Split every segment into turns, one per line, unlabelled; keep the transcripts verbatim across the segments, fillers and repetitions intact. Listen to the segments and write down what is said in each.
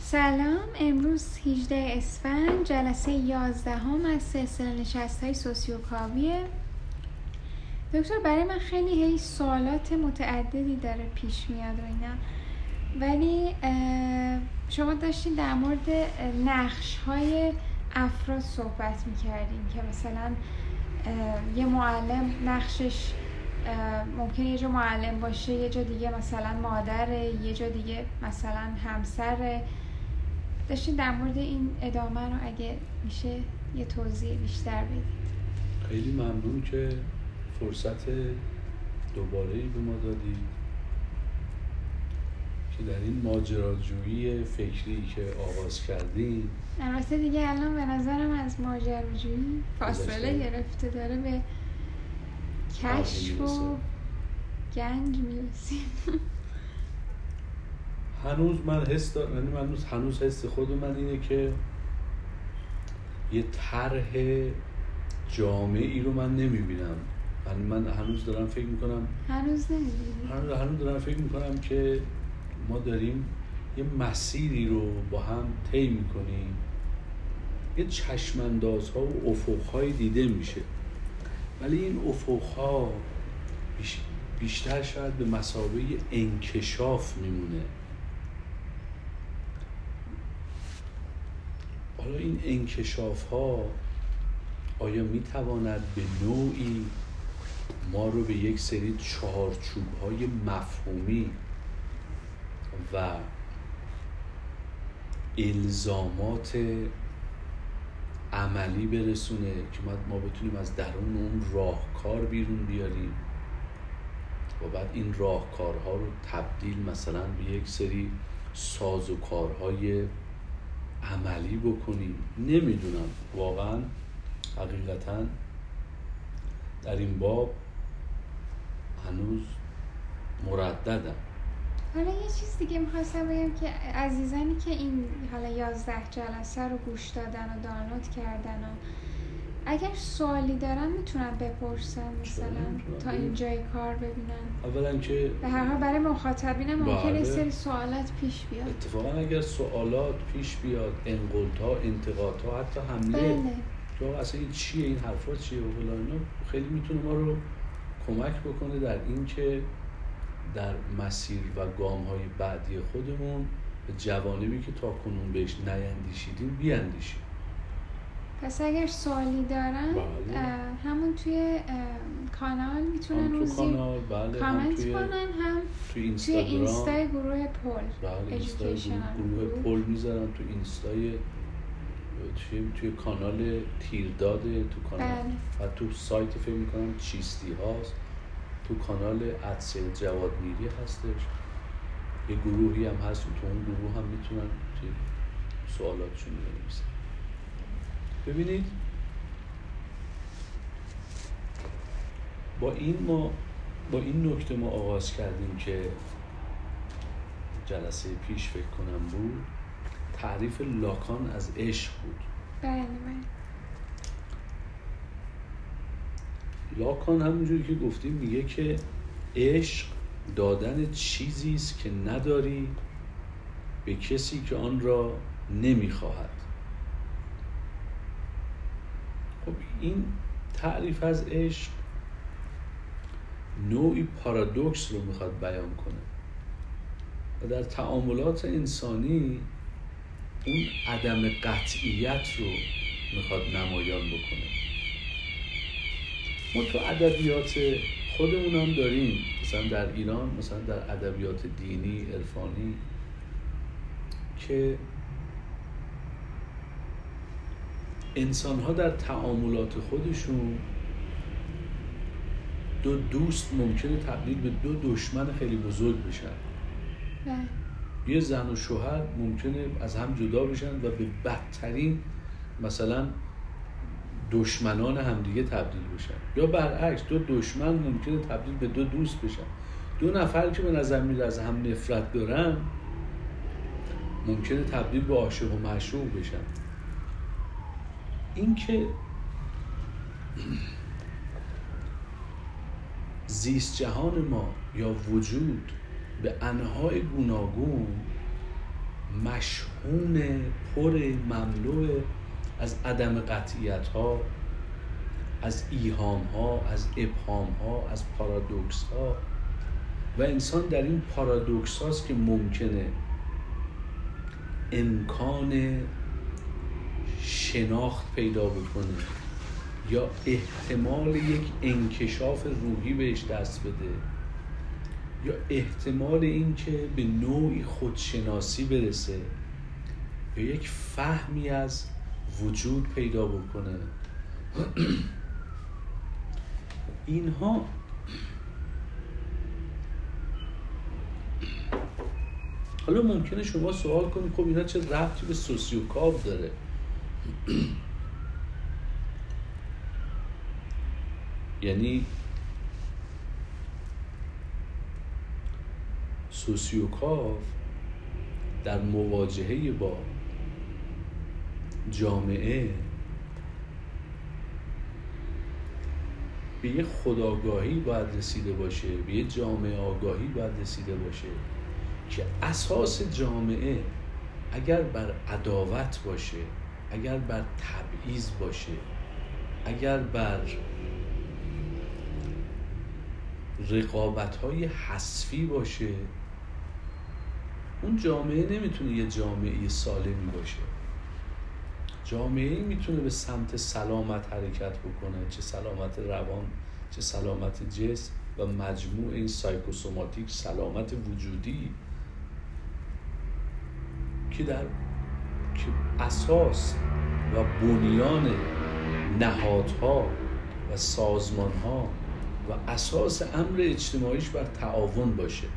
سلام، امروز هجدهم اسفند جلسه یازدهم از سلسله نشست‌های سوسیوکاویه. دکتر برای من خیلی هی سوالات متعددی داره پیش میاد و اینا، ولی شما داشتین در مورد نقش‌های افراد صحبت می‌کردین که مثلا یه معلم نقشش ممکنه یه جا معلم باشه، یه جا دیگه مثلا مادره، یه جا دیگه مثلا همسره. داشتین در مورد این ادامه رو اگه میشه یه توضیح بیشتر بدید.
خیلی ممنون که فرصت دوباره‌ای به ما دادید که در این ماجراجویی فکری که آغاز کردیم،
البته دیگه الان به نظرم از ماجراجویی فاصله گرفته، داره به کشف و گنج میرسیم.
هنوز من حس دارم، یعنی من هنوز هنوز حس خود من اینه که یه طرح جامعی رو من نمیبینم. من من هنوز دارم فکر میکنم
هنوز نمیبینم
هنوز, هنوز دارم فکر میکنم که ما داریم یه مسیری رو با هم طی میکنیم، یه چشماندازها و افقهای دیده میشه، ولی این افقها بیش بیشتر شاید به مثابه انکشاف میمونه. حالا این انکشاف ها آیا میتواند به نوعی ما رو به یک سری چارچوب های مفهومی و الزامات عملی برسونه که ما بتونیم از درون اون راهکار بیرون بیاریم و بعد این راهکارها رو تبدیل مثلا به یک سری سازوکارهای عملی بکنیم؟ نمیدونم، واقعا حقیقتا در این باب هنوز مرددم.
حالا یه چیز دیگه میخواستم بگم که عزیزانی که این حالا یازده جلسه رو گوش دادن و دانلود کردن و اگر سوالی دارن میتونن بپرسن مثلا تا اینجای کار ببینن.
اولا که
به هر حال برای مخاطبین ممکنه سری سوالات پیش بیاد.
اتفاقا اگر سوالات پیش بیاد، انقلت‌ها، انتقادها، حتی حمله،
بله.
یا اصلا این چیه، این حرفا چیه و فلان، اینا خیلی میتونه ما رو کمک بکنه در این که در مسیر و گام‌های بعدی خودمون به جوانبی که تا کنون بهش نیندیشیدیم بیاندیشیم.
پس اگر سوالی دارن
بله.
همون توی کانال میتونن
هم تو کانال بله،
کامنت
توی
کنن، هم
توی اینستاگرام،
توی اینستای گروه پل،
بله، اینستای گروه, گروه پل میذارن، تو اینستای توی توی کانال تیرداد، تو کانال
بله.
و تو سایت فکر می‌کنم چیستی هاست، تو کانال ادسه جواد میری هستش، یه گروهی هم هست، تو اون گروه هم میتونن توی سوالاتشون بنویسن. ببینید با این ما با این نکته ما آغاز کردیم که جلسه پیش فکر کنم بود، تعریف لاکان از عشق بود.
بله بله.
لاکان همونجوری که گفتیم میگه که عشق دادن چیزی است که نداری به کسی که آن را نمیخواهد. خب این تعریف از عشق نوعی پارادوکس رو میخواد بیان کنه و در تعاملات انسانی اون عدم قطعیت رو میخواد نمایان بکنه. ما تو ادبیات خودمون هم داریم، مثلا در ایران، مثلا در ادبیات دینی، عرفانی، که انسان‌ها در تعاملات خودشون دو دوست ممکنه تبدیل به دو دشمن خیلی بزرگ بشن.
بله.
یه زن و شوهر ممکنه از هم جدا بشن و به بدترین مثلا دشمنان همدیگه تبدیل بشن، یا برعکس دو دشمن ممکنه تبدیل به دو دوست بشن. دو نفر که به نظر میاد از هم نفرت دارن ممکنه تبدیل به عاشق و معشوق بشن. این که زیست جهان ما یا وجود به انواع گوناگون مشحون، پر، مملو از عدم قطعیت ها، از ایهام ها، از ابهام ها، از پارادوکس ها و انسان در این پارادوکس هاست که ممکنه امکان شناخت پیدا بکنه یا احتمال یک انکشاف روحی بهش دست بده یا احتمال این که به نوعی خودشناسی برسه یا یک فهمی از وجود پیدا بکنه. اینها حالا ممکنه شما سوال کنید خب اینا چه ربطی به سوسیوکاو داره؟ یعنی سوسیوکاو در مواجهه با جامعه به یه خودآگاهی باید رسیده باشه، به یه جامعه آگاهی باید رسیده باشه که اساس جامعه اگر بر عداوت باشه، اگر بر تبعیض باشه، اگر بر رقابت‌های حذفی باشه، اون جامعه نمیتونه یه جامعه سالمی باشه. جامعه میتونه به سمت سلامت حرکت بکنه، چه سلامت روان، چه سلامت جسم و مجموع این سایکوسوماتیک، سلامت وجودی که در که اساس و بنیان نهادها و سازمانها و اساس امر اجتماعیش بر تعاون باشه.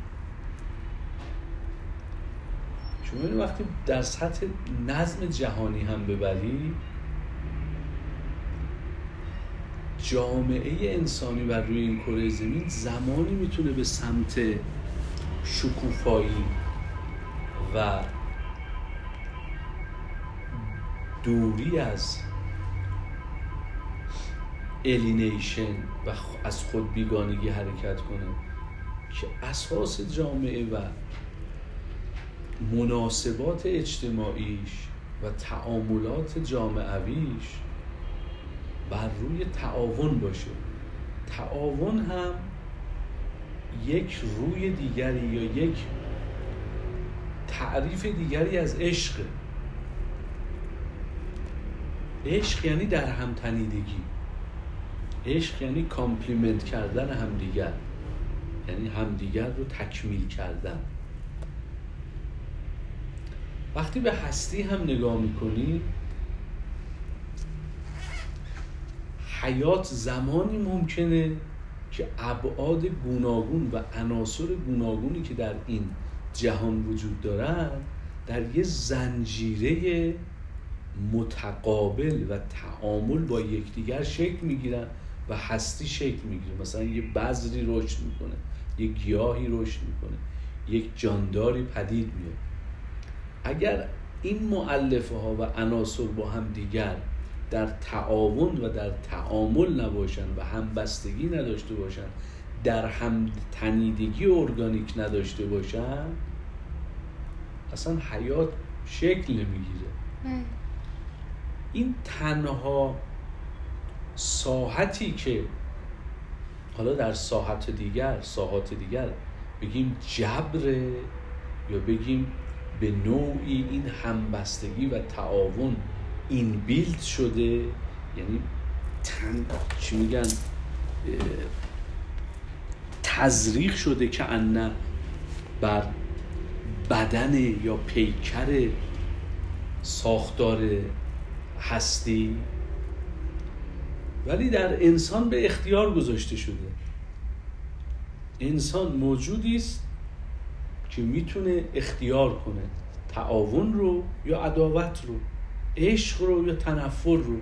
شما این وقتی در سطح نظم جهانی هم ببری، جامعه انسانی بر روی این کره زمین زمانی میتونه به سمت شکوفایی و دوری از الینیشن و از خود بیگانگی حرکت کنه که اساس جامعه و مناسبات اجتماعیش و تعاملات جامعویش بر روی تعاون باشه. تعاون هم یک روی دیگری یا یک تعریف دیگری از عشق. عشق یعنی در هم تنیدگی، عشق یعنی کامپلیمنت کردن همدیگر، یعنی همدیگر رو تکمیل کردن. وقتی به هستی هم نگاه میکنی، حیات زمانی ممکنه که ابعاد گوناگون و عناصر گوناگونی که در این جهان وجود دارن در یه زنجیره متقابل و تعامل با یکدیگر شکل میگیرن و هستی شکل میگیره. مثلا یه بذری رشد میکنه، یه گیاهی رشد میکنه، یک جانداری پدید میاد. اگر این مؤلفه ها و عناصر با هم دیگر در تعاون و در تعامل نباشن و همبستگی نداشته باشن، در هم تنیدگی ارگانیک نداشته باشن، اصلا حیات شکل نمیگیره. این تنها ساحتی که حالا در ساحت دیگر ساحات دیگر بگیم جبره یا بگیم به نوعی این همبستگی و تعاون این بیلد شده، یعنی تن چی میگن تزریق شده که انه بر بدن یا پیکر ساختار هستی، ولی در انسان به اختیار گذاشته شده. انسان موجودی است که میتونه اختیار کنه تعاون رو یا عداوت رو، عشق رو یا تنفر رو.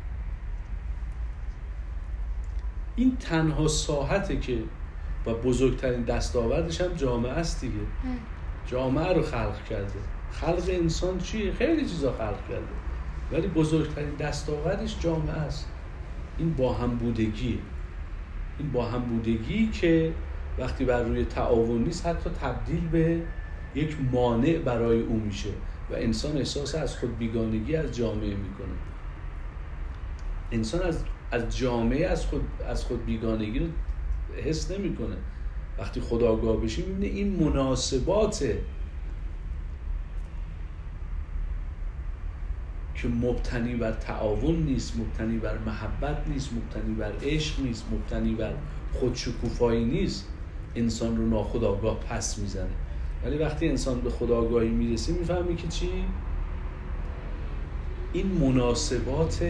این تنها ساحته که و بزرگترین دستاوردش هم جامعه است دیگه. جامعه رو خلق کرده. خلق انسان چیه؟ خیلی چیزا خلق کرده، ولی بزرگترین دستاوردش جامعه است. این با هم بودگی، این با هم بودگی که وقتی بر روی تعاون نیست حتی تبدیل به یک مانع برای او میشه و انسان احساس از خود بیگانگی از جامعه میکنه. انسان از از جامعه از خود از خود بیگانگی رو حس نمیکنه. وقتی خودآگاه بشی میبینه این مناسباته که مبتنی بر تعاون نیست، مبتنی بر محبت نیست، مبتنی بر عشق نیست، مبتنی بر خودشکوفایی نیست، انسان رو ناخودآگاه پس میزنه. ولی وقتی انسان به خودآگاهی میرسه میفهمی که چی؟ این مناسبات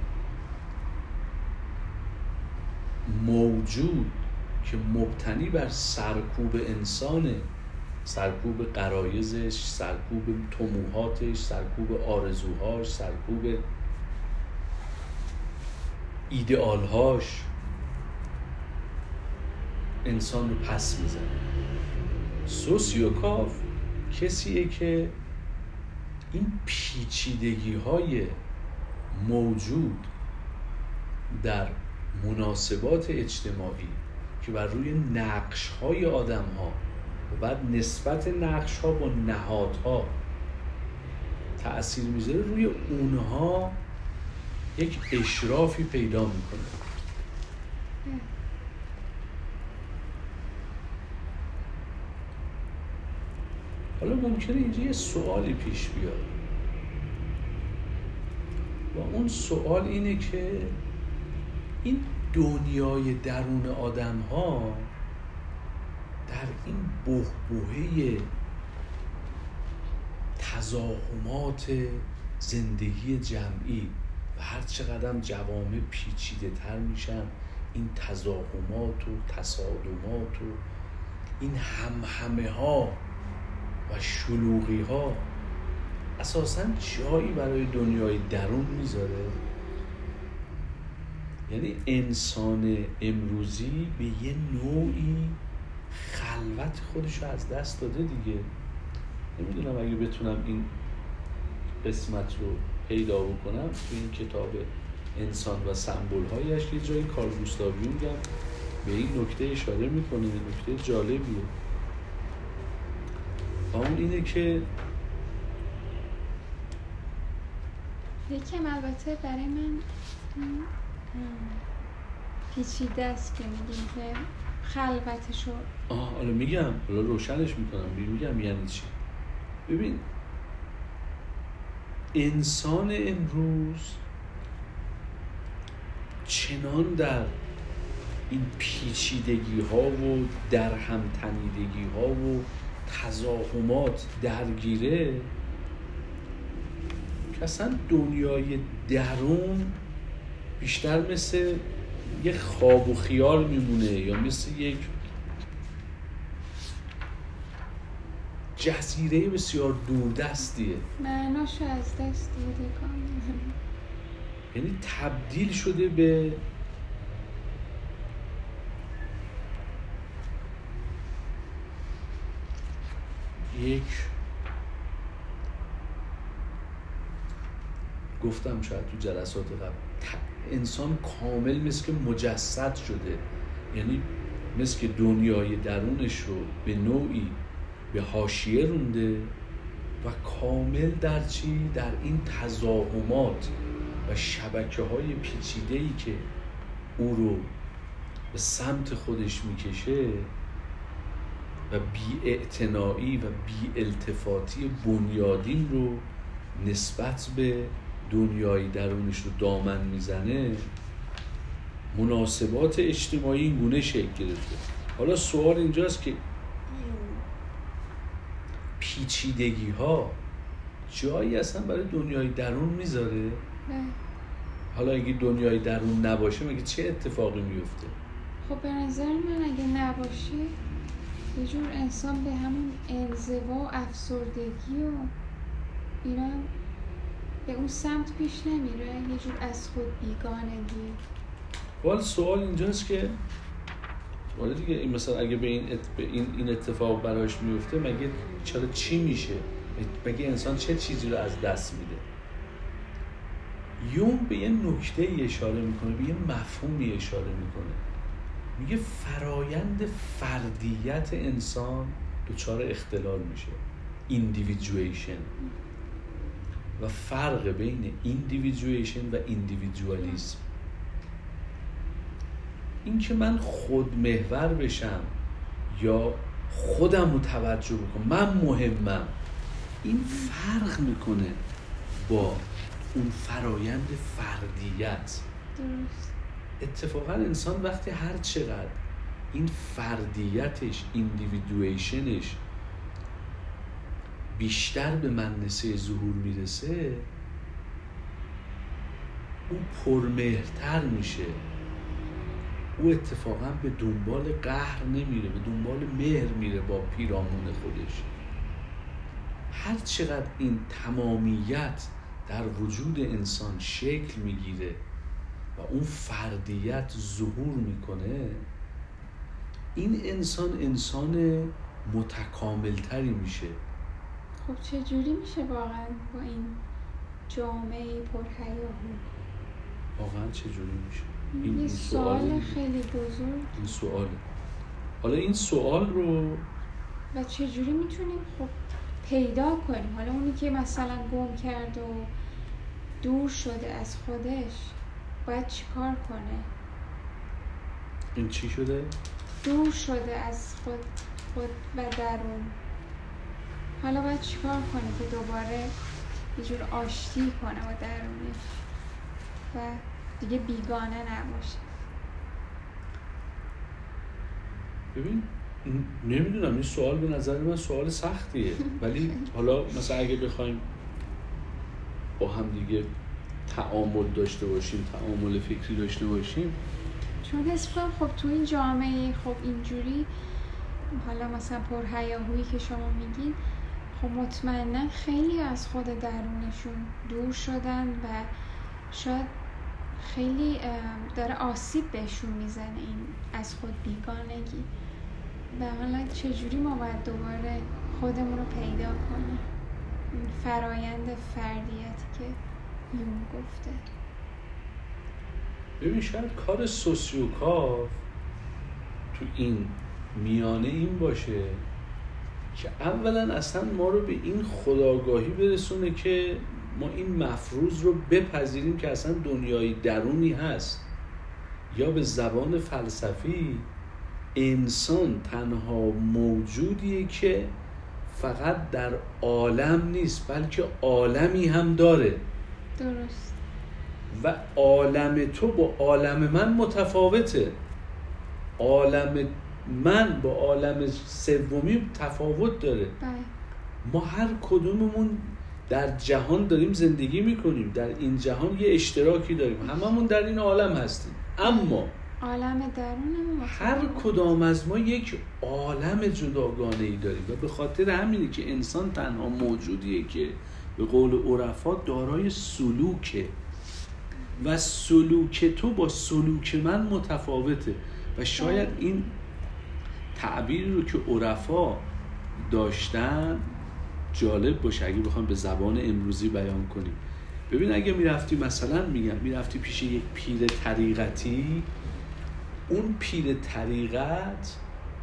موجود که مبتنی بر سرکوب انسانه، سرکوب غرایزش، سرکوب طموحاتش، سرکوب آرزوهاش، سرکوب ایدئالهاش، انسان رو پس میزنه. سوسیوکاف کسیه که این پیچیدگی های موجود در مناسبات اجتماعی که بر روی نقش های آدم ها و بعد نسبت نقش ها با نهادها تأثیر میذاره، روی اونها یک اشرافی پیدا میکنه. حالا ممکنه اینجا یه سوالی پیش بیاد و اون سوال اینه که این دنیای درون آدم ها در این بحبوحه تزاحمات زندگی جمعی و هر چقدر جوامع پیچیده تر میشن، این تزاحمات و تصادمات و این همهمه ها و شلوغی ها اساساً جایی برای دنیای درون میذاره؟ یعنی انسان امروزی به یه نوعی خلوت خودش رو از دست داده دیگه. نمیدونم اگه بتونم این قسمت رو پیدا بکنم تو این کتاب انسان و سمبول هایش یه جایی کارل گوستاو یونگ هم به این نکته اشاره میکنه، نکته جالبیه. و اون اینه که
یکم البته برای من پیچیده است که میگیم که خلوتشو
آه حالا میگم، حالا روشنش میکنم، میگم یعنی چی. ببین انسان امروز چنان در این پیچیدگی ها و در هم تنیدگی ها و تزاحمات درگیره که اصلا دنیای درون بیشتر مثل یک خواب و خیال میمونه یا مثل یک جزیره بسیار دوردستیه،
معناشو از دست دیده کاملا.
یعنی تبدیل شده به یک، گفتم شاید تو جلسات قبل، انسان کامل مثل که مجسد شده، یعنی مثل که دنیای درونش رو به نوعی به حاشیه رونده و کامل در چی؟ در این تزاحمات و شبکه های پیچیده‌ای که او رو به سمت خودش میکشه و بی‌اعتنایی و بی‌التفاتی بنیادین رو نسبت به دنیای درونش رو دامن میزنه، مناسبات اجتماعی این گونه شکل گرفته. حالا سوال اینجاست که پیچیدگی ها جایی اصلا برای دنیای درون میذاره؟
نه.
حالا اگه دنیای درون نباشه مگه چه اتفاقی میفته؟
خب به نظر من اگه نباشه یه جور انسان به همون انزوا، افسردگی و اینا به اون سمت پیش نمیره، یه جور از خود بیگانگی.
ولی سوال اینجاست که ولی دیگه این مثلا اگه به این ات... به این این اتفاق براش میفته مگه چرا چی میشه؟ مگه انسان چه چیزی رو از دست میده؟ یونگ به یه نکته اشاره میکنه، به یه مفهومی اشاره میکنه، میگه فرایند فردیت انسان دچار اختلال میشه. ایندیویدویشن و فرق بین ایندیویدویشن و ایندیویدوالیسم. این که من خودمحور بشم یا خودم رو توجه بکنم، من مهمم، این فرق میکنه با اون فرایند فردیت.
درست.
اتفاقا انسان وقتی هر چقدر این فردیتش، ایندیویدویشنش بیشتر به منصه ظهور میرسه، اون پرمهرتر میشه. او اتفاقا به دنبال قهر نمیره، به دنبال مهر میره با پیرامون خودش. هر چقدر این تمامیت در وجود انسان شکل میگیره و اون فردیت ظهور میکنه، این انسان انسان متکاملتری میشه.
خب چجوری میشه واقعا با این جامعه پرهیاهو؟
واقعا چجوری میشه؟
این یه سوال خیلی بزرگ.
این سواله. حالا این سوال رو
و چجوری میتونیم خب پیدا کنیم؟ حالا اونی که مثلا گم کرد و دور شده از خودش باید چیکار کنه؟
این چی شده؟
دور شده از خود خود و درون. حالا باید چیکار کنه که دوباره یه جور آشتی کنه با درونش و دیگه بیگانه نباشه؟
ببین نمیدونم، این سوال به نظر من سوال سختیه، ولی حالا مثلا اگه بخوایم با هم دیگه تعامل داشته باشیم، تعامل فکری داشته باشیم،
چون حس کنم خب تو این جامعه خب اینجوری حالا مثلا پرهیاهویی که شما میگین، خب مطمئنا خیلی از خود درونشون دور شدن و شاید خیلی داره آسیب بهشون میزنه این از خود بیگانگی. و حالا چجوری ما باید دوباره خودمون رو پیدا کنیم؟ این فرایند فردیتی که یون گفته.
ببین شاید کار سوسیوکاو تو این میانه این باشه که اولا اصلا ما رو به این خودآگاهی برسونه که ما این مفروض رو بپذیریم که اصلا دنیای درونی هست، یا به زبان فلسفی انسان تنها موجودیه که فقط در عالم نیست بلکه عالمی هم داره.
درست.
و عالم تو با عالم من متفاوته. عالم من با عالم سومی تفاوت داره.
بله.
ما هر کدوممون در جهان داریم زندگی میکنیم، در این جهان یه اشتراکی داریم، هممون در این عالم هستیم، اما
عالم درونمون
هر کدام از ما یک عالم جداگانه‌ای داریم و به خاطر همینه که انسان تنها موجودیه که به قول عرفا دارای سلوکه و سلوک تو با سلوک من متفاوته. و شاید این تعبیری رو که عرفا داشتن جالب باشه اگه بخوام به زبان امروزی بیان کنیم. ببین اگه میرفتی مثلا میگم میرفتی پیش یک پیر طریقتی، اون پیر طریقت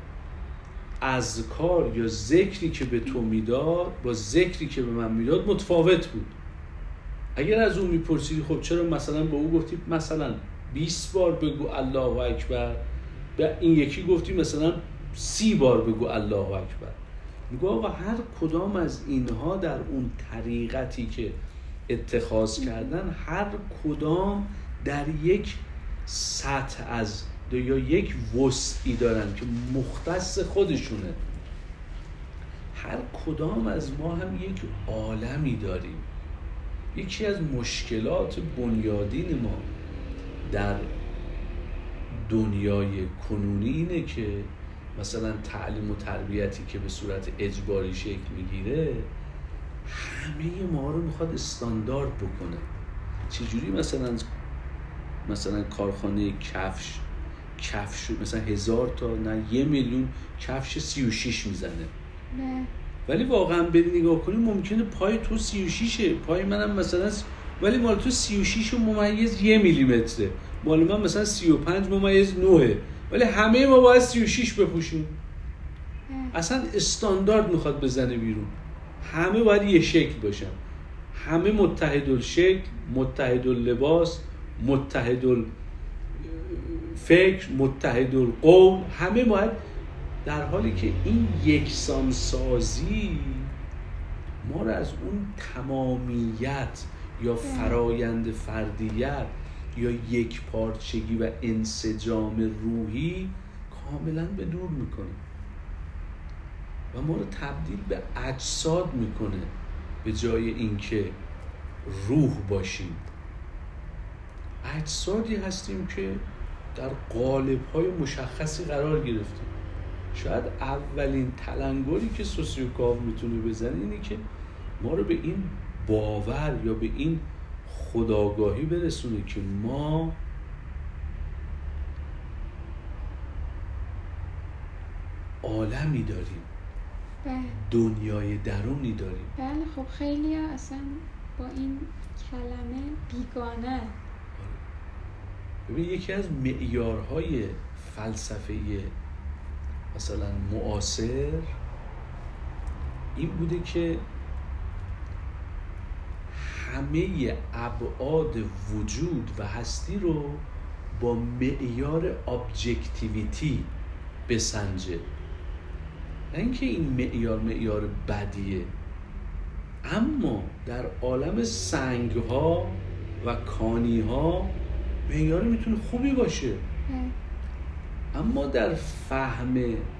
اذکار یا ذکری که به تو میداد با ذکری که به من میداد متفاوت بود. اگر از اون میپرسیدی خب چرا مثلا با او گفتی مثلا بیست بار بگو الله اکبر، به این یکی گفتی مثلا سی بار بگو الله اکبر، میگو آقا هر کدام از اینها در اون طریقتی که اتخاذ کردن هر کدام در یک سطح از یا یک وسعی دارن که مختص خودشونه. هر کدام از ما هم یک عالمی داریم. یکی از مشکلات بنیادین ما در دنیای کنونی اینه که مثلا تعلیم و تربیتی که به صورت اجباری شکل میگیره همه ما رو میخواد استاندارد بکنه. چجوری مثلا مثلا کارخانه کفش کفش مثلا هزار تا نه یه میلیون کفش سی و شیش میزنه
نه.
ولی واقعا بری نگاه کنی ممکنه پای تو سی و شیشه، پای منم مثلا، ولی مال تو سی و شیش ممیز یه میلیمتره، مال من مثلا سی و پنج ممیز نهه، ولی همه ما باید سی و شیش بپوشیم. اصلا استاندارد میخواد بزنه بیرون. همه باید یه شکل باشن، همه متحدالشکل، متحداللباس، متحدالفکر، متحدالقول، همه باید، در حالی که این یکسانسازی ما رو از اون تمامیت یا فرایند فردیت یا یک پارچگی و انسجام روحی کاملا به دور میکنه و ما رو تبدیل به اجساد میکنه به جای اینکه روح باشیم. اجسادی هستیم که در قالب‌های مشخصی قرار گرفتیم. شاید اولین تلنگری که سوسیوکاو میتونه بزنه اینه که ما رو به این باور یا به این خودآگاهی برسونه که ما عالمی داریم،
بله.
دنیای درونی داریم.
بله خب خیلی ها اصلا با این کلمه بیگانه.
ببین یکی از معیارهای فلسفه مثلا معاصر این بوده که همه ابعاد وجود و هستی رو با معیار ابجکتیویتی بسنجه. نه اینکه این معیار معیار بدیه، اما در عالم سنگ‌ها و کانی‌ها معیار میتونه خوبی باشه، اما در فهم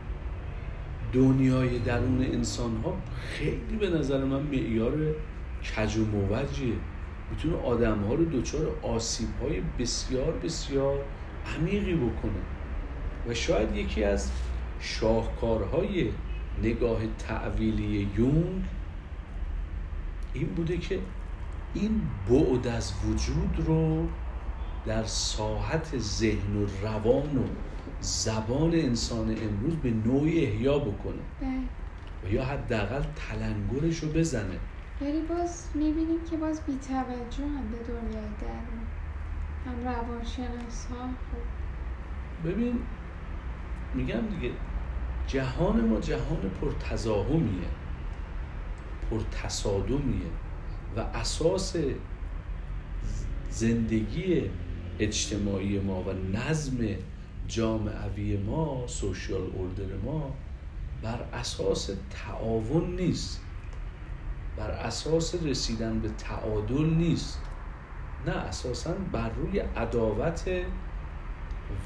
دنیای درون انسان‌ها خیلی به نظر من معیار کج و موجیه. میتونه آدم‌ها رو دچار آسیب‌های بسیار بسیار عمیقی بکنه و شاید یکی از شاهکارهای نگاه تعویلی یونگ این بوده که این بعد از وجود رو در ساحت ذهن و روان و زبان انسان امروز به نوعی احیا بکنه و یا حداقل تلنگرش رو بزنه.
ولی باز میبینیم که باز بی‌توجه هم به دنیای درون، هم روانشناس ها. خب
ببین میگم دیگه جهان ما جهان پرتزاحمیه، پرتصادمیه و اساس زندگی اجتماعی ما و نظم جامعوی ما، سوشیال اوردر ما بر اساس تعاون نیست، بر اساس رسیدن به تعادل نیست، نه اساساً بر روی عداوت و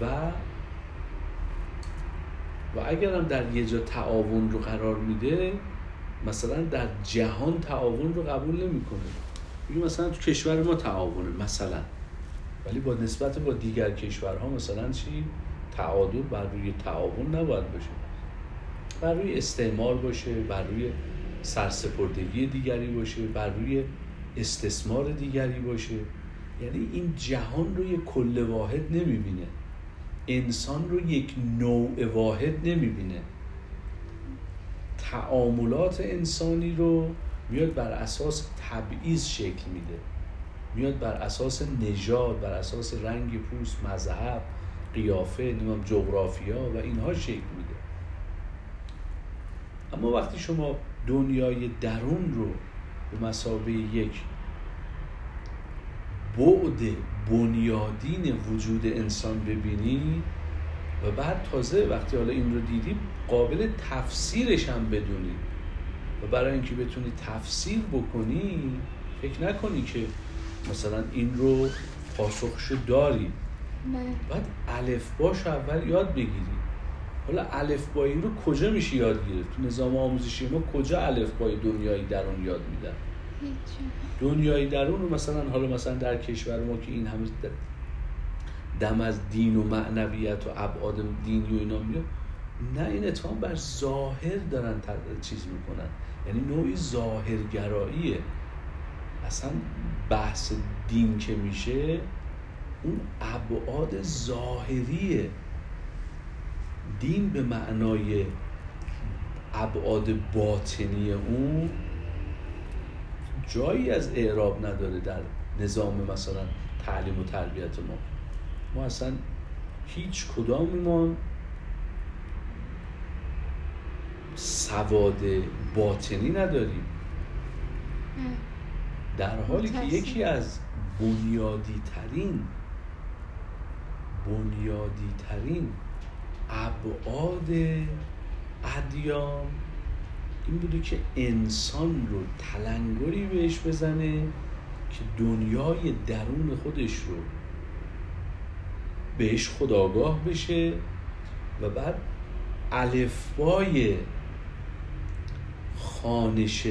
و اگرم در یه جا تعاون رو قرار میده، مثلا در جهان تعاون رو قبول نمیکنه. میگه مثلا تو کشور ما تعاونه مثلا، ولی با نسبت با دیگر کشورها مثلا چی؟ تعادل بر روی تعاون نباید باشه، بر روی استعمار باشه، بر روی سرسپردگی دیگری باشه، بر روی استثمار دیگری باشه. یعنی این جهان رو یک کل واحد نمیبینه، انسان رو یک نوع واحد نمیبینه، تعاملات انسانی رو میاد بر اساس تبعیض شکل میده، میاد بر اساس نژاد، بر اساس رنگ پوست، مذهب، قیافه، نمیدونم جغرافیا و اینها شکل میده. اما وقتی شما دنیای درون رو به مثابه یک بعد بنیادین وجود انسان ببینی و بعد تازه وقتی حالا این رو دیدی قابل تفسیرش هم بدونی و برای اینکه بتونی تفسیر بکنی فکر نکنی که مثلا این رو پاسخشو داری، باید الفباش اول یاد بگیری. حالا الفبایی رو کجا میشه یاد گرفت؟ تو نظام آموزشی ما کجا الفبای دنیای درون یاد میدن؟ دنیای درون رو مثلا حالا مثلا در کشور ما که این همه دم از دین و معنویت و ابعاد دینی و اینا میاد، نه این اتفاقا بر ظاهر دارن چیز میکنن، یعنی نوعی ظاهرگراییه. اصلا بحث دین که میشه اون ابعاد ظاهریه، دین به معنای ابعاد باطنی اون جایی از اعراب نداره در نظام مثلا تعلیم و تربیت ما. ما اصلا هیچ کداممان سواد باطنی نداریم. در حالی که یکی از بنیادی ترین بنیادی ترین ابعاد ادیان این بوده که انسان رو تلنگری بهش بزنه که دنیای درون خودش رو بهش خودآگاه بشه و بعد الفبای خوانش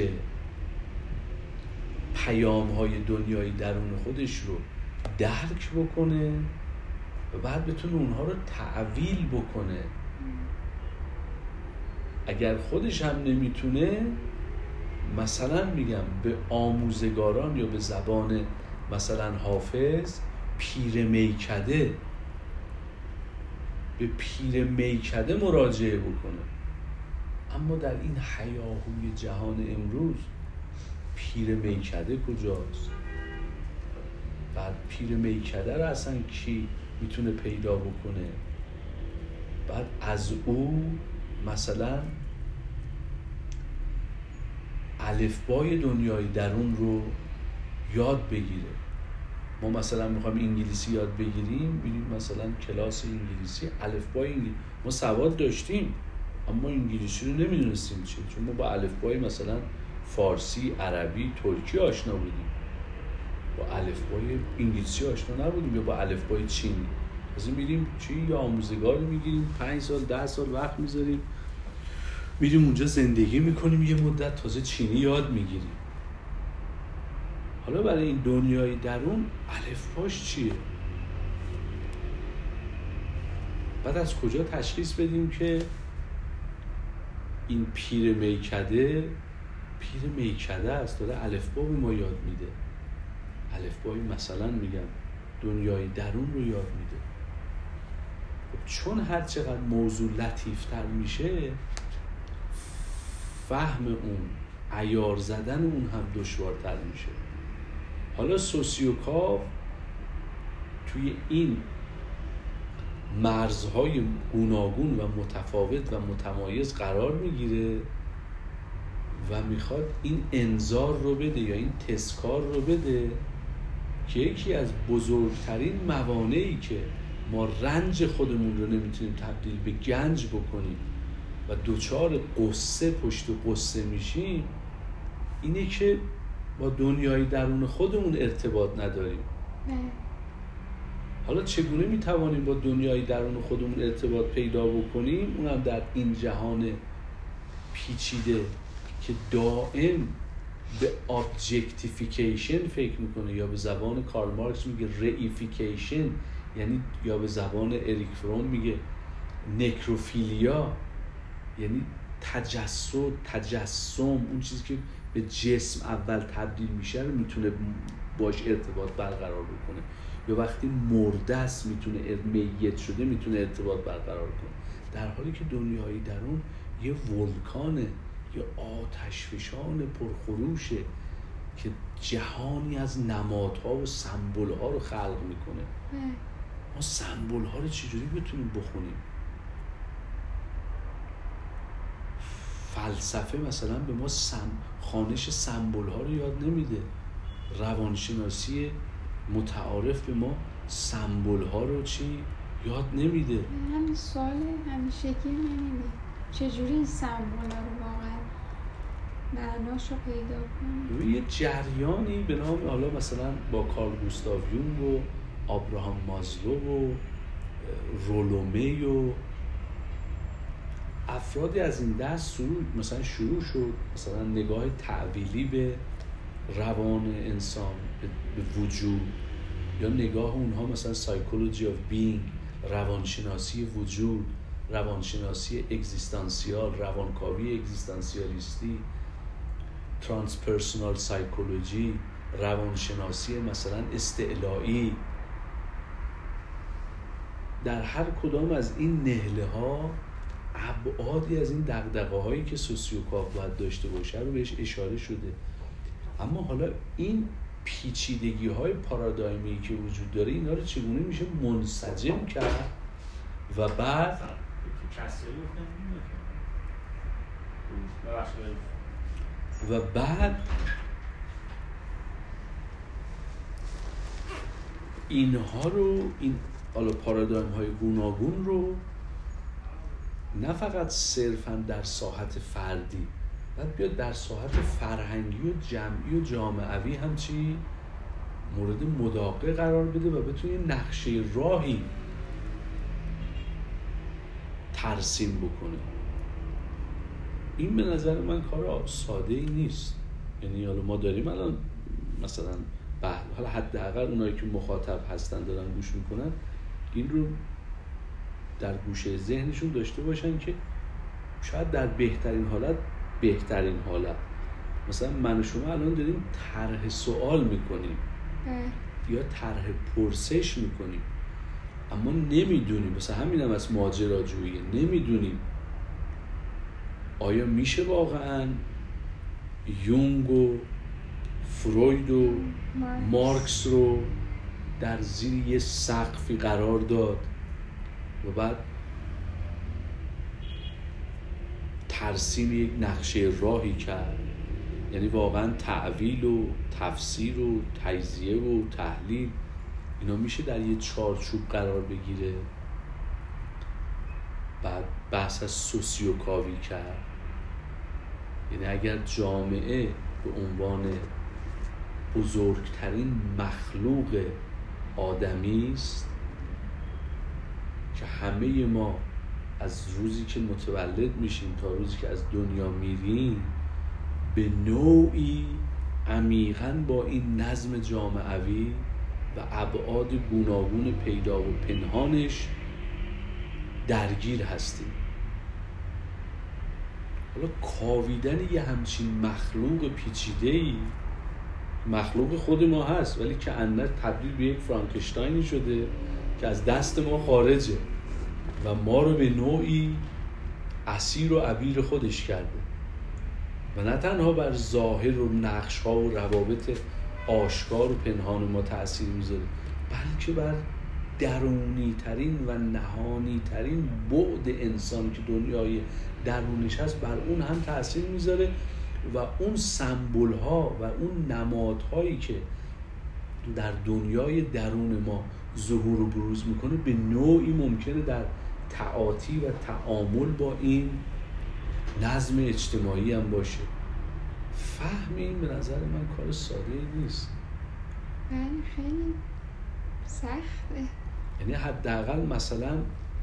پیام‌های دنیای درون خودش رو درک بکنه و بعد بتونه اونها رو تعویل بکنه. اگر خودش هم نمیتونه، مثلا میگم به آموزگاران یا به زبان مثلا حافظ پیر میکده، به پیر میکده مراجعه بکنه. اما در این هیاهوی جهان امروز پیر میکده کجاست؟ بعد پیر میکده رو اصلا کی میتونه پیدا بکنه؟ بعد از او مثلا الفبای دنیای درون رو یاد بگیره. ما مثلا میخوایم انگلیسی یاد بگیریم، میریم مثلا کلاس انگلیسی، الفبای انگلیسی ما سواد داشتیم اما انگلیسی رو نمیدونستیم چیه، چون ما با الفبای مثلا فارسی، عربی، ترکی آشنا بودیم، با الفبای انگلیسی آشنا نبودیم یا با الفبای چینی. از این میریم چی یا آموزگار میگیریم، پنج سال ده سال وقت میذاریم، میریم اونجا زندگی میکنیم، یه مدت تازه چینی یاد میگیریم. حالا برای این دنیای درون الفباش چیه؟ بعد از کجا تشخیص بدیم که این پیر میکده پیر میکده است، داره الفبا به ما یاد میده، الفبای مثلا میگم دنیای درون رو یاد میده. چون هر چقدر موضوع لطیفتر میشه، فهم اون، عیار زدن اون هم دشوارتر میشه. حالا سوسیوکاو توی این مرزهای گوناگون و متفاوت و متمایز قرار میگیره و میخواد این انذار رو بده یا این تذکار رو بده که یکی از بزرگترین موانعی که ما رنج خودمون رو نمیتونیم تبدیل به گنج بکنیم و دوچار قصه پشت قصه میشیم اینه که با دنیای درون خودمون ارتباط نداریم. حالا چگونه میتوانیم با دنیای درون خودمون ارتباط پیدا بکنیم؟ اونم در این جهان پیچیده که دائم به objectification فکر میکنه، یا به زبان کارل مارکس میگه reification، یعنی یا به زبان اریک فروم میگه نکروفیلیا، یعنی تجسد، تجسم، اون چیزی که به جسم اول تبدیل میشه رو میتونه باش ارتباط برقرار بکنه، یا وقتی مرده است میتونه میت شده میتونه ارتباط برقرار کنه، در حالی که دنیای درون یه ولکانه، یه آتشفشان پرخروشه که جهانی از نمادها و سمبولها رو خلق میکنه. ما سمبولها رو چجوری بتونیم بخونیم؟ فلسفه مثلا به ما سم... خوانش سمبولها رو یاد نمیده، روانشناسی متعارف به ما سمبولها رو چی یاد نمیده.
همین سوال همیشگی منه، چجوری این سمبولها رو واقعا معناشو پیدا کنیم؟
یه جریانی به نام حالا مثلا با کارل گوستاو یونگ و آبراهام مازلو و رولومی و افرادی از این دست شروع مثلا شروع شد مثلا نگاه تعبیلی به روان انسان، به وجود، یا نگاه اونها مثلا سایکولوژی آف بینگ، روانشناسی وجود، روانشناسی اگزیستانسیال، روانکاوی اگزیستانسیالیستی، ترانسپرسونال سایکولوژی، روانشناسی مثلا استعلایی. در هر کدام از این نهله ها ابعادی از این دغدغه هایی که سوسیوکاو باید داشته باشه رو بهش اشاره شده. اما حالا این پیچیدگی های پارادایمی که وجود داره اینا رو چگونه میشه منسجم کرد و بعد و بعد اینها رو، این حالا پارادایم های گوناگون رو نه فقط صرفاً در ساحت فردی، باید بیاد در ساحت فرهنگی و جمعی و جامعوی هم چی مورد مداقه قرار بده و بتونه نقشه راهی ترسیم بکنه. این به نظر من کار ساده ای نیست. یعنی حالا ما داریم الان مثلا حالا حداقل اونایی که مخاطب هستن دارن گوش میکنن این رو در گوشه ذهنشون داشته باشن که شاید در بهترین حالت بهترین حالت مثلا من و شما الان داریم طرح سوال میکنیم یا طرح پرسش میکنیم، اما نمیدونیم، مثلا همین هم از ماجراجویی، نمیدونیم آیا میشه واقعا یونگ و فروید و مارکس, مارکس رو در زیر یه سقفی قرار داد و بعد ترسیم یک نقشه راهی کرد. یعنی واقعا تعویل و تفسیر و تجزیه و تحلیل اینا میشه در یه چارچوب قرار بگیره؟ بعد بحث از سوسیوکاوی کرد. یعنی اگر جامعه به عنوان بزرگترین مخلوق آدمی است که همه ما از روزی که متولد میشیم تا روزی که از دنیا میریم به نوعی عمیقاً با این نظم جامعوی و ابعاد گوناگون پیدا و پنهانش درگیر هستیم. حالا کاویدن یه همچین مخلوق پیچیده‌ای، مخلوق خود ما هست ولی که اندر تبدیل به یک فرانکشتاینی شده که از دست ما خارجه و ما رو به نوعی اسیر و عبیر خودش کرده و نه تنها بر ظاهر و نقش‌ها و روابط آشکار و پنهان ما تأثیر میذاره، بلکه بر درونی ترین و نهانی ترین بعد انسان که دنیای درونش هست بر اون هم تأثیر میذاره و اون سمبل ها و اون نمادهایی که در دنیای درون ما ظهور و بروز میکنه به نوعی ممکنه در تعاطی و تعامل با این نظم اجتماعی هم باشه. فهم این به نظر من کار ساده نیست.
بله خیلی سخته.
یعنی حداقل مثلا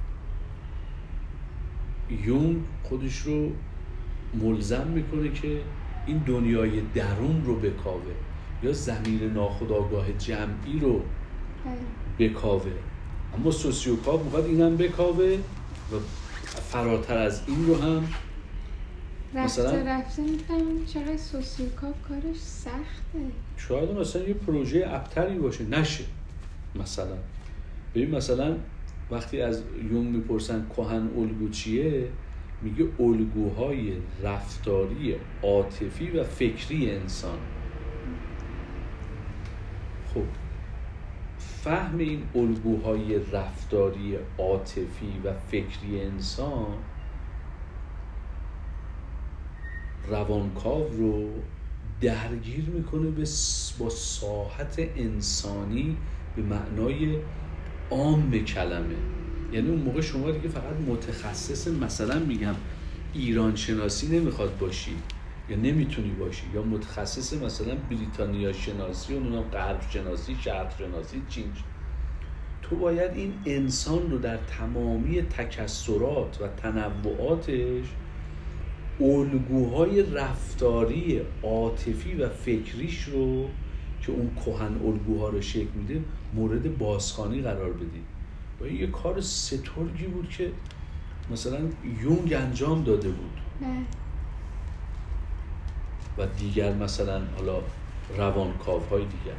یونگ خودش رو ملزم میکنه که این دنیای درون رو بکاوه یا ضمیر ناخودآگاه جمعی رو بکاوه، اما سوسیوکاو میخواد اینم بکاوه و فراتر از این رو هم
رفته مثلا رفته میفهمیم چقدر سوسیوکاو کارش سخته.
شاید مثلا یه پروژه ابتری باشه نشه. مثلا ببین مثلا وقتی از یونگ میپرسن کهن الگو چیه، میگه الگوهای رفتاری عاطفی و فکری انسان. خب فهم این الگوهای رفتاری عاطفی و فکری انسان روانکاو رو درگیر میکنه با ساحت انسانی به معنای عام کلمه. یعنی اون موقع شما دیگه فقط متخصص مثلا میگم ایران شناسی نمیخواد باشی یا نمیتونی باشی، یا متخصص مثلا بریتانیا شناسی و اونم غرب شناسی، شرق شناسی، چین. تو باید این انسان رو در تمامی تکثرات و تنوعاتش الگوهای رفتاری عاطفی و فکریش رو که اون کهن الگوها رو شکل میده مورد بازخوانی قرار بدی. و این یه کار سترگی بود که مثلا یونگ انجام داده بود نه. و دیگر مثلا حالا روانکاوهای دیگر.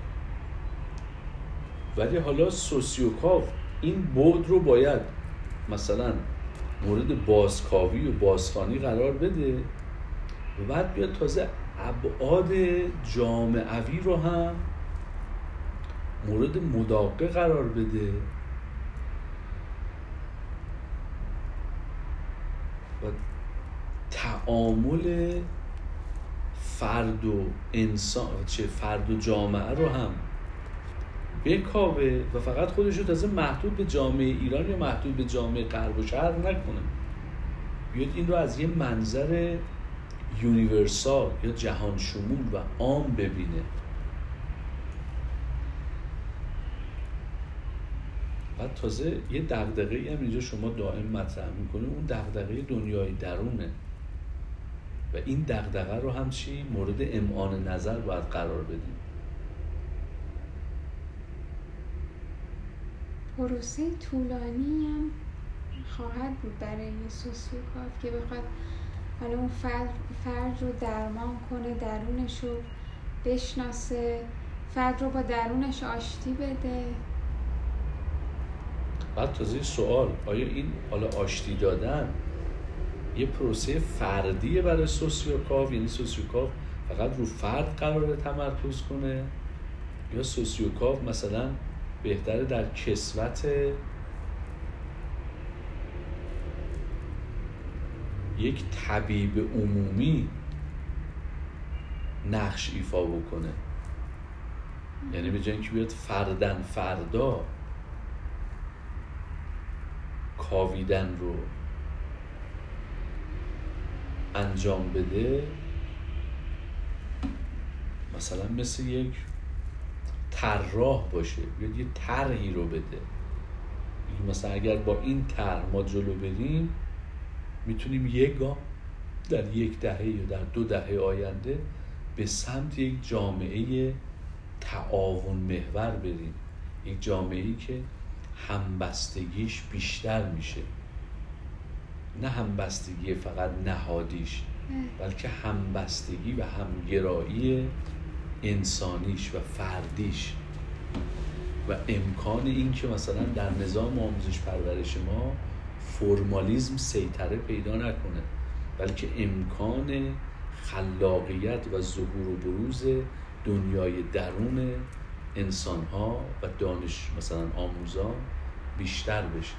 ولی حالا سوسیوکاو این بعد رو باید مثلا مورد بازکاوی و بازخوانی قرار بده و بعد بیاد تازه ابعاد جامعوی رو هم مورد مداقه قرار بده و تعامل فرد و انسان چه فرد و جامعه رو هم بکاوه و فقط خودش رو تازه محدود به جامعه ایران یا محدود به جامعه غرب و شرق نکنه، بیاد این رو از یه منظر یونیورسال یا جهان شمول و عام ببینه. بعد تازه یه دغدغه‌ای هم اینجا شما دائم مطرح میکنه، اون دغدغه دنیای درونه و این دغدغه رو هم چی مورد امعان نظر باید قرار بدیم.
پروسه طولانی هم خواهد بود برای یه سوسیوپات که بخواد حالا اون فرد, فرد رو درمان کنه، درونش رو بشناسه، فرد رو با درونش آشتی بده.
بعد تازه سوال، آیا این حالا آشتی دادن یه پروسه فردیه برای سوسیوکاو؟ یعنی سوسیوکاو فقط رو فرد قراره تمرکز کنه، یا سوسیوکاو مثلا بهتره در کسوت یک طبیب عمومی نقش ایفا بکنه؟ یعنی به جای اینکه بیاد فردن فردا کاویدن رو انجام بده، مثلا مثل یک طراح باشه، بیاد یه طرحی رو بده، مثلا اگر با این طرح ما جلو بریم میتونیم یک گام در یک دهه یا در دو دهه آینده به سمت یک جامعه تعاون محور بریم، یک جامعه‌ای که همبستگیش بیشتر میشه، نه همبستگی فقط نهادیش بلکه همبستگی و همگرایی انسانیش و فردیش و امکان این که مثلا در نظام آموزش پرورش ما فرمالیزم سیطره پیدا نکنه، بلکه امکان خلاقیت و ظهور و بروز دنیای درون انسان‌ها و دانش مثلا آموزان بیشتر بشه.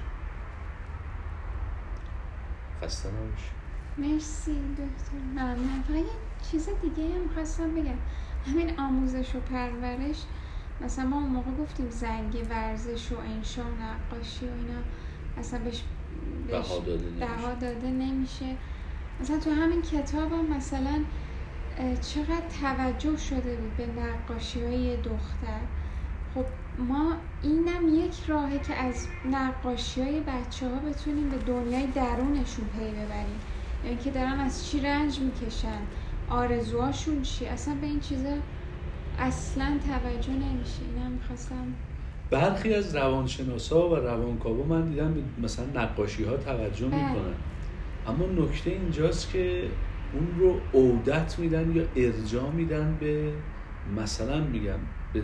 خسته نباشی.
مرسی دکتر. ممنون. فقط یه چیز دیگه هم خواستم بگم، همین آموزش و پرورش، مثلا ما اون موقع گفتیم زنگ ورزش و انشا و نقاشی و اینا اصلا بهش
بها داده نمیشه.
بها داده نمیشه. مثلا تو همین کتاب هم مثلا چقدر توجه شده بود به نقاشی های دختر. خب ما اینم یک راهه که از نقاشی های بچه ها بتونیم به دنیای درونشون پی ببریم، یعنی که دارن از چی رنج میکشن، آرزوهاشون چی، اصلا به این چیزا اصلا توجه نمیشه. اینم میخواستم.
برخی از روانشناسا و روانکاوا من دیدم مثلا نقاشی ها توجه میکنن، اما نکته اینجاست که اون رو عودت میدن یا ارجاع میدن به مثلا میگم به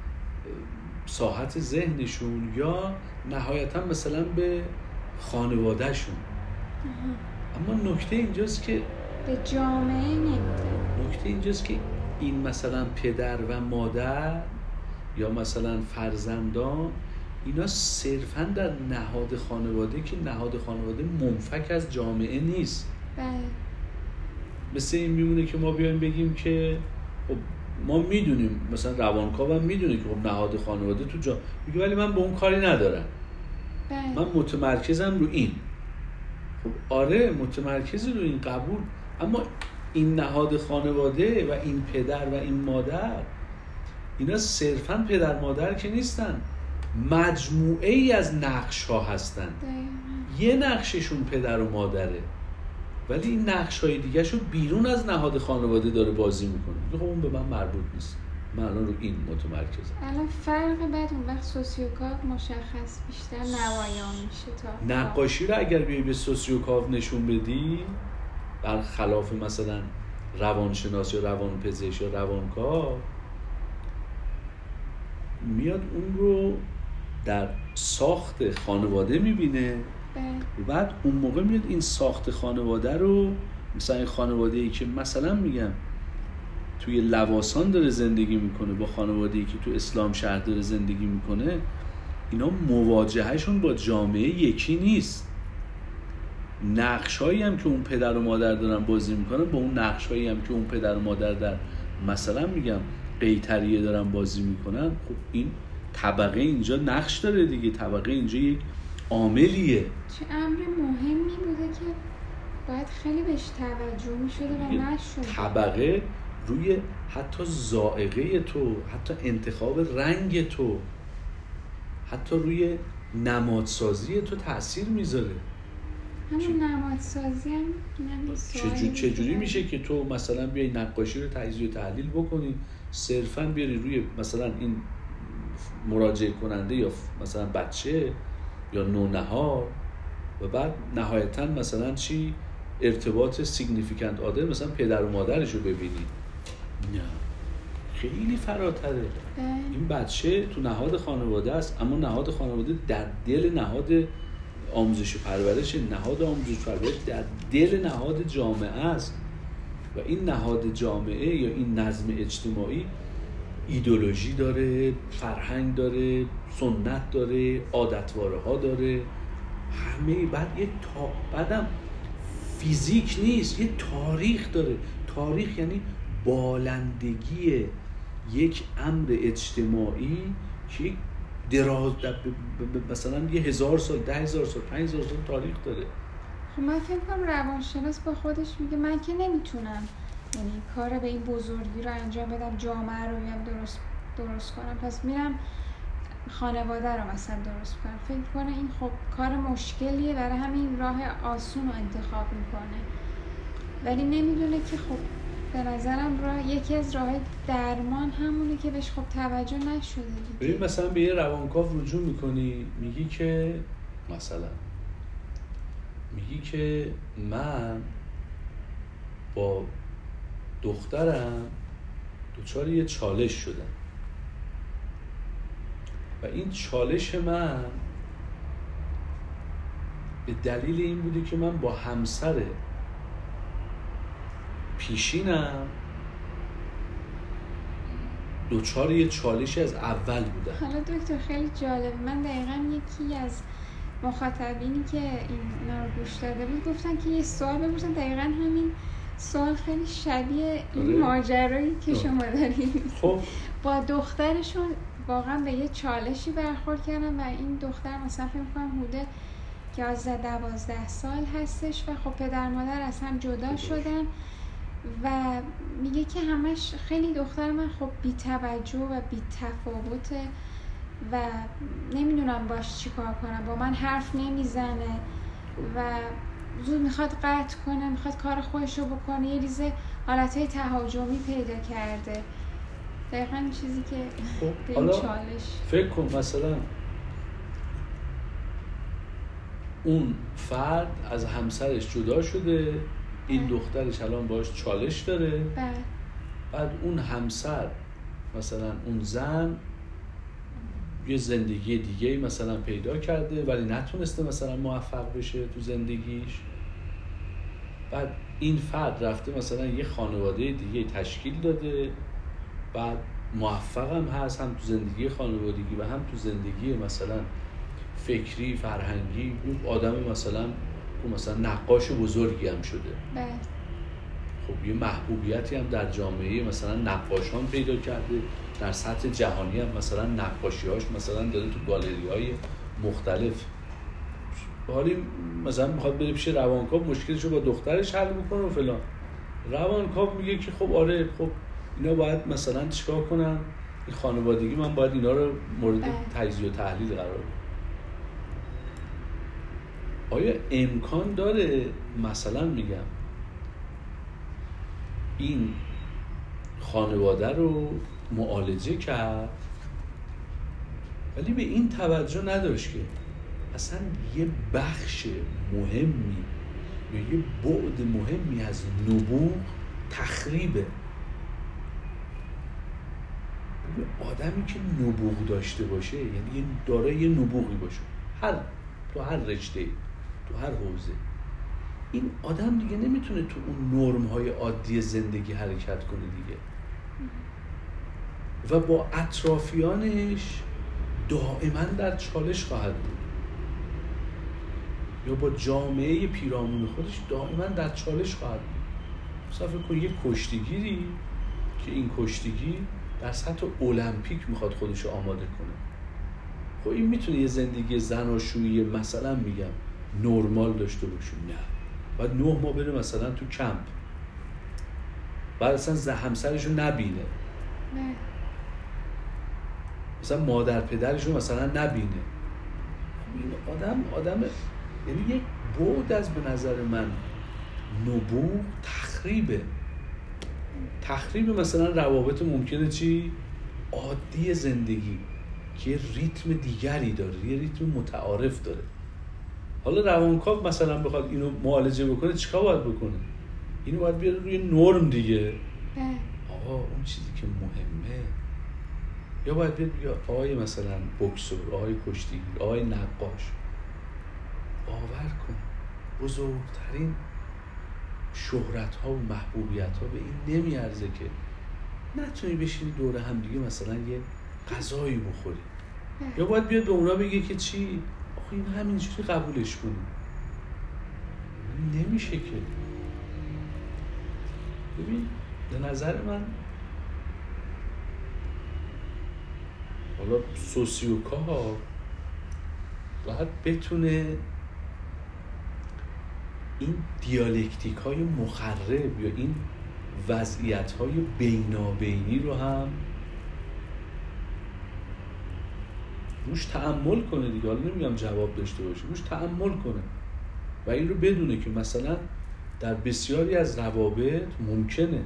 ساحت ذهنشون یا نهایتا مثلا به خانوادهشون. اما نکته اینجاست که
به جامعه نمیدن.
نکته اینجاست که این مثلا پدر و مادر یا مثلا فرزندان اینا صرفاً در نهاد خانواده که نهاد خانواده منفک از جامعه نیست.
بله.
مثل این میمونه که ما بیایم بگیم که خب ما میدونیم، مثلا روانکاو هم میدونه که خب نهاد خانواده تو جا میگه ولی من به اون کاری ندارم.
بله.
من متمرکزم رو این. خب آره متمرکز رو این، قبول، اما این نهاد خانواده و این پدر و این مادر اینا صرفاً پدر مادر که نیستن، مجموعه ای از نقش ها هستن. یه نقششون پدر و مادره ولی این نقش های دیگه شو بیرون از نهاد خانواده داره بازی میکنه. خب اون به من مربوط نیست، من الان رو این متمرکزم.
الان فرق بعد اون وقت سوسیوکاو مشخص بیشتر نمایان میشه. تا
نقاشی رو اگر بیای به سوسیوکاو نشون بدی برخلاف مثلا روانشناس یا روانپزشک یا روانکاو، میاد اون رو در ساخت خانواده میبینه و بعد اون موقع میاد این ساخت خانواده رو، مثلا این خانواده‌ای که مثلا میگم توی لواسان داره زندگی میکنه با خانواده‌ای که تو اسلام شهر داره زندگی میکنه، اینا مواجههشون با جامعه یکی نیست. نقش‌هایی هم که اون پدر و مادر دارن بازی میکنن با اون نقش‌هایی هم که اون پدر و مادر در مثلا میگم قیطریه دارن بازی میکنن، خب این طبقه اینجا نقش داره دیگه، طبقه اینجا یک عاملیه.
چه امر مهمی بوده که باید خیلی بهش توجه می‌شده و نشده.
طبقه روی حتی ذائقه تو، حتی انتخاب رنگ تو، حتی روی نمادسازی تو تأثیر میذاره.
همون نمادسازی هم
چجوری چجوری میشه که تو مثلا بیای نقاشی رو تجزیه و تحلیل بکنی، صرفاً بیاری روی مثلا این مراجعه کننده یا مثلا بچه یا نونهار و بعد نهایتاً مثلا چی ارتباط سیگنیفیکانت آدر مثلا پدر و مادرش رو ببینی؟ نه، خیلی فراتره. این بچه تو نهاد خانواده است، اما نهاد خانواده در دل نهاد آموزش و پرورش، نهاد آموزش و پرورش در دل نهاد جامعه است و این نهاد جامعه یا این نظم اجتماعی ایدئولوژی داره، فرهنگ داره، سنت داره، عادتواره ها داره، همه. بعد یک تا بعدم فیزیک نیست، یه تاریخ داره. تاریخ یعنی بالندگی یک امر اجتماعی که دراز مثلا یه هزار سال، ده هزار سال، پنج هزار سال تاریخ داره.
خب من فکر کنم روانشناس با خودش میگه من که نمیتونم یعنی کار به این بزرگی رو انجام بدم، جامعه رو بیام درست درست کنم، پس میرم خانواده رو مثلا درست کنم. فکر کنه این خب کار مشکلیه، برای همین راه آسون رو انتخاب میکنه، ولی نمیدونه که خب به نظرم راه یکی از راه درمان همونه که بهش خب توجه نشده دیگه.
ببین مثلا به یه روانکاو رجوع میکنی، میگی که مثلا میگی که من با دخترم دچار یه چالش شدم و این چالش من به دلیل این بوده که من با همسر پیشینم دچار یه چالشی از اول بودم.
حالا دکتر خیلی جالب، من دقیقاً یکی از مخاطبینی که این رو گوش داده بود گفتن که یه سوال بپرسن، دقیقاً همین سوال خیلی شبیه این ماجرایی که شما دارید.
خب
با دخترشون واقعا به یه چالشی برخورد کردن و این دختر مثلا فکر می‌کنم حدود یازده دوازده سال هستش و خب پدر مادر از هم جدا شدن و میگه که همش خیلی دختر من خب بی توجه و بی تفاوته و نمیدونم باش چی کار کنم، با من حرف نمیزنه و زود میخواد قطع کنه، میخواد کار خودش رو بکنه، یه ریزه حالتهای تهاجمی پیدا کرده. دقیقا چیزی که به این چالش
فکر کن مثلا اون فرد از همسرش جدا شده، این دخترش الان باش چالش داره،
بعد
بعد اون همسر مثلا اون زن یه زندگی دیگه مثلا پیدا کرده ولی نتونسته مثلا موفق بشه تو زندگیش، بعد این فرد رفته مثلا یه خانواده دیگه تشکیل داده، بعد موفق هم هست هم تو زندگی خانوادگی و هم تو زندگی مثلا فکری فرهنگی. اون آدم مثلا اون مثلا نقاش بزرگی هم شده،
بله.
خب یه محبوبیتی هم در جامعه مثلا نقاشان پیدا کرده، در سطح جهانی هم مثلا نقاشی‌هاش مثلا داره تو گالری‌های مختلف. حالی مثلا میخواد بره پیش روانکاو مشکلشو با دخترش حل بکنه و فلان، روانکاو میگه که خب آره خب اینا باید مثلا چیکار کنن، این خانوادگی من باید اینا رو مورد تجزیه و تحلیل قرار بدم. آیا امکان داره مثلا میگم این خانواده رو معالجه کرد ولی به این توجه نداشت که اصلا یه بخش مهمی یا یه بعد مهمی از نبوغ تخریبه؟ آدمی که نبوغ داشته باشه یعنی دارای یه نبوغی باشه، هر تو هر رشته، تو هر حوزه، این آدم دیگه نمیتونه تو اون نرم‌های عادی زندگی حرکت کنه دیگه و با اطرافیانش دائما در چالش خواهد بود، یا با جامعه پیرامون خودش دائما در چالش خواهد بود. مثلا فکر کن یه کشتیگیری که این کشتیگیر در سطح المپیک میخواد خودش رو آماده کنه، خب این میتونه یه زندگی زناشویی مثلا میگم نرمال داشته باشه؟ نه، باید نه ماه بره مثلا تو کمپ، بعد اصلا همسرشو نبینه،
نه
مثلا مادر پدرشو مثلا نبینه. این آدم آدم یعنی یک بعد از به نظر من نبوغ تخریبه تخریب مثلا روابط ممکنه چی؟ عادی زندگی که یه ریتم دیگری داره، یه ریتم متعارف داره. حالا روانکاو مثلا بخواد اینو معالجه بکنه چیکار باید بکنه؟ اینو باید بیاره روی نرم دیگه. آقا اون چیزی که مهمه، یا باید بیاد بگه آقای مثلا بوکسور، آقای کشتیگیر، آقای نقاش، باور کن بزرگترین شهرت ها و محبوبیت ها به این نمیارزه که نتونی بشینی دور هم دیگه مثلا یه غذایی بخوری. یا باید بیاد به اونا بگه که چی؟ آخه این همینجوری قبولش کنی. نمیشه که. ببین به نظر من حالا سوسیوکار باید بتونه این دیالکتیک های مخرب یا این وضعیت های بینابینی رو هم روش تأمل کنه دیگه. حالا نمیگم جواب داشته باشه، روش تأمل کنه و این رو بدونه که مثلا در بسیاری از روابط ممکنه.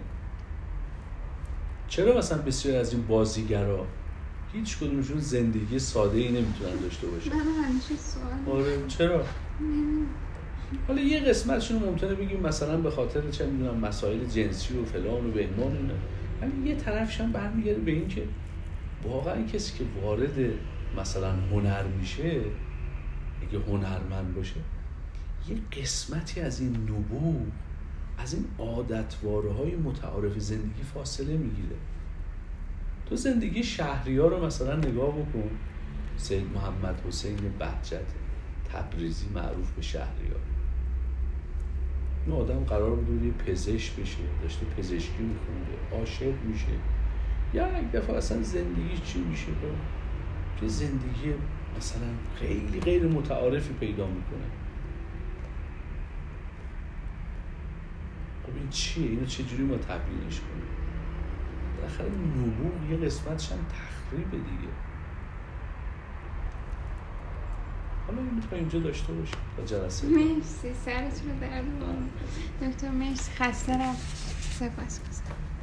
چرا مثلا بسیاری از این بازیگرا هیچ کدومشون زندگی ساده ای نمیتونن داشته باشن؟
من همیشه سوال
آره چرا؟ حالا یه قسمتشون ممکنه بگیم مثلا به خاطر چه میدونم مسائل جنسی و فلان و بهمان اینا، ولی یه طرفش هم برمیگرده به این که واقعا کسی که وارد مثلا هنر میشه، اگه هنرمند باشه، یه قسمتی از این نبوغ، از این عادتواره‌های متعارف زندگی فاصله میگیره. تو زندگی شهریار رو مثلا نگاه بکن. سید محمد حسین بهجت تبریزی معروف به شهریار، این آدم قرار بود یه پزشک بشه، داشته پزشکی میخونده، عاشق میشه، یا یک دفعه اصلا زندگی چی میشه؟ چه زندگی مثلا خیلی غیر متعارفی پیدا میکنه. خب این چیه؟ اینو چجوری ما تبیینش کنیم؟ بالاخره نبوغ یه قسمتش هم تخریبه دیگه. حالا این میتونه اینجا داشته باشه تا جلسه.
مرسی، سرتون رو درد. دکتر مرسی، خسته نباشید. سپاسگزارم.